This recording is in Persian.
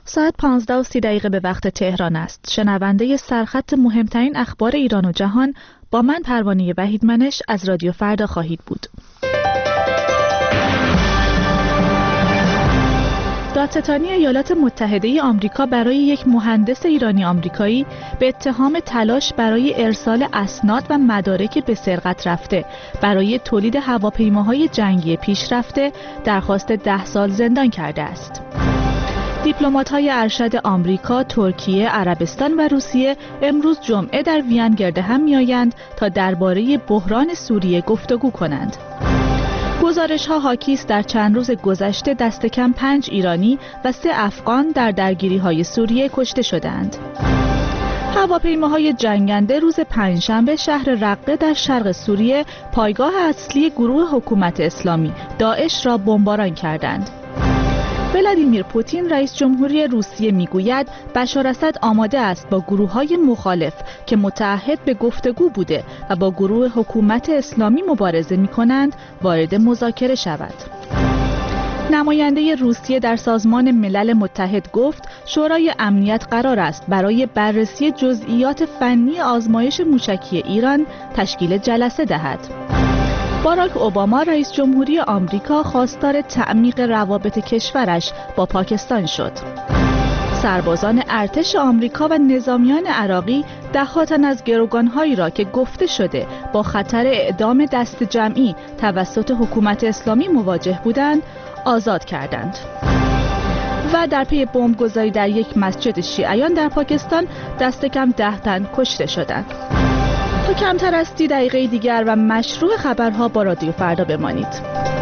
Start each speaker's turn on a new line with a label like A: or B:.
A: ساعت 15:30 به وقت تهران است. شنونده سرخط مهمترین اخبار ایران و جهان با من پروانه وحیدمنش از رادیو فردا خواهید بود. دادستانی ایالات متحده آمریکا برای یک مهندس ایرانی آمریکایی به اتهام تلاش برای ارسال اسناد و مدارک به سرقت رفته برای تولید هواپیماهای جنگی پیشرفته درخواست 10 سال زندان کرده است. دیپلمات‌های ارشد آمریکا، ترکیه، عربستان و روسیه امروز جمعه در وین گرد هم می‌آیند تا درباره بحران سوریه گفتگو کنند. گزارش‌ها حاکی است در چند روز گذشته دست کم 5 ایرانی و 3 افغان در درگیری‌های سوریه کشته شدند. هواپیماهای جنگنده روز پنجشنبه شهر رقه در شرق سوریه، پایگاه اصلی گروه حکومت اسلامی داعش را بمباران کردند. ولادیمیر پوتین رئیس جمهوری روسیه میگوید بشار اسد آماده است با گروه‌های مخالف که متعهد به گفتگو بوده و با گروه حکومت اسلامی مبارزه می‌کنند وارد مذاکره شود. نماینده روسیه در سازمان ملل متحد گفت شورای امنیت قرار است برای بررسی جزئیات فنی آزمایش موشکی ایران تشکیل جلسه دهد. باراک اوباما رئیس جمهوری آمریکا خواستار تعمیق روابط کشورش با پاکستان شد. سربازان ارتش آمریکا و نظامیان عراقی ده‌ها تن از گروگان‌هایی را که گفته شده با خطر اعدام دست جمعی توسط حکومت اسلامی مواجه بودند آزاد کردند. و در پی بمبگذاری در یک مسجد شیعیان در پاکستان دست کم 10 تن کشته شدند. تا کمتر از 30 دقیقه دیگر و مشروع خبرها با رادیو فردا بمانید.